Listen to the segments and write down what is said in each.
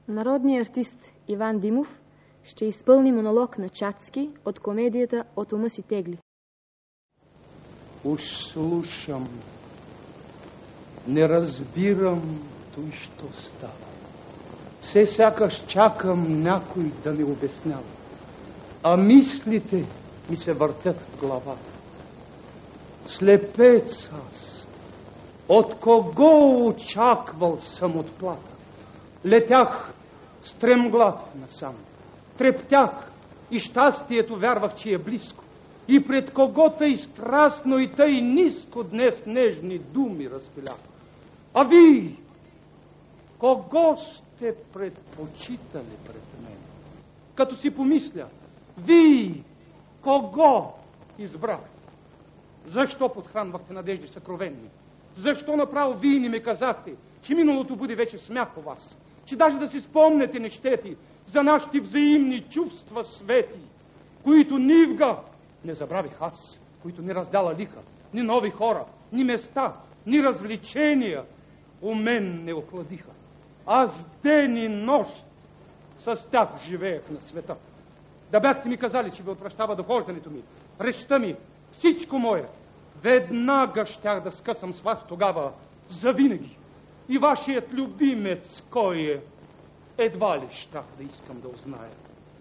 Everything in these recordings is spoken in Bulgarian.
Народният артист Иван Димов ще изпълни монолог на Чацки от комедията "От ума си тегли". Уж слушам, не разбирам той, що става. Все сякаш чакам някой да ми обяснява. А мислите ми се въртят в главата. Слепец аз. От кого очаквал съм отплата? Летях стремглав насам. Трептях и щастието вярвах, че е близко. И пред кого тъй страстно и тъй ниско днес нежни думи разпилях. А ви, кого сте предпочитали пред мен? Като си помисля, ви, кого избрахте? Защо подхранвахте надежди съкровенни? Защо направо вие не ми казахте, че миналото буде вече смях по вас? Че даже да си спомнете не щети за нашите взаимни чувства свети, които нивга не забравих аз, които ни раздяла лиха, ни нови хора, ни места, ни развлечения у мен не охладиха. Аз ден и нощ с тях живеех на света. Да бяхте ми казали, че ви отвращава дохождането ми, речта ми, всичко мое, веднага щях да скъсам с вас тогава завинаги. И вашият любимец кой е, едва ли щях да искам да узная.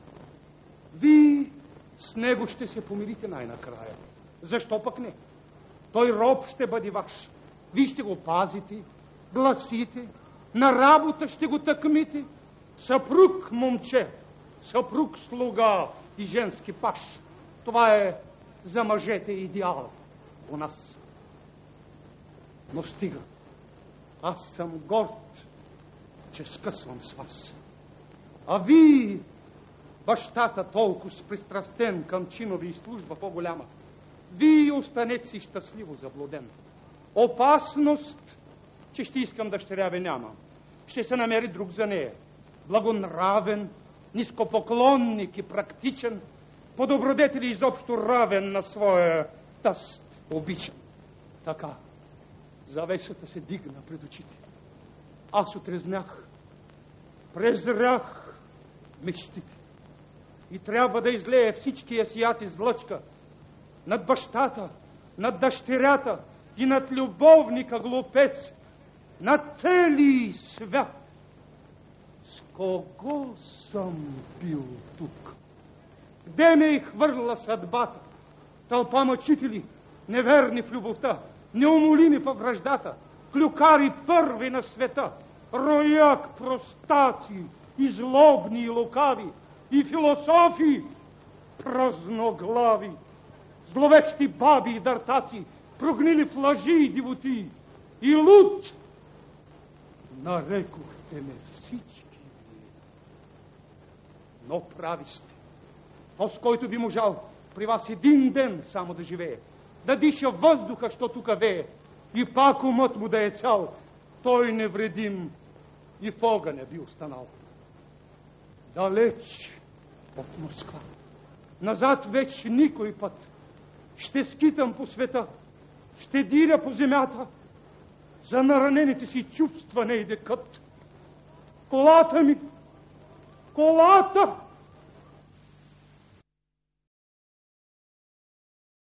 Ви с него ще се помирите най-накрая. Защо пък не? Той роб ще бъде ваш. Вие ще го пазите, гласите, на работа ще го тъкмите. Съпруг момче, съпруг слуга и женски паш. Това е за мъжете идеал у нас. Но стига. Аз съм горд, че скъсвам с вас. А ви, бащата толкова пристрастен към чинови и служба по-голяма, вие останете си щастливо заблуден. Опасност, че ще искам дъщеря ви няма. Ще се намери друг за нея. Благонравен, нископоклонник и практичен, по добродетели изобщо равен на своя тъст, обичан. Така, завесата се дигна пред очите. Аз отрезнях, презрях мечтите. И трябва да излея всичкия си яд излъчка над бащата, над дъщерята и над любовника глупец, над цели свят. С кого съм бил тук? Де ме е хвърла съдбата? Тълпа мъчители, неверни в любовта, неумолими във враждата, клюкари първи на света, рояк простаци, и злобни и лукави, и философи празноглави, зловещи баби и дъртаци, прогнили в лъжи и дивоти, и луд. Нарекохте ме всички. Но прави сте. То, с който би можал при вас един ден само да живее, да диша въздуха, що тука вее, и пак умът му да е цял, той невредим и в огъня би останал. Далеч от Москва, назад вече никой път, ще скитам по света, ще диря по земята, за наранените си чувства не иде кът. Колата ми, колата!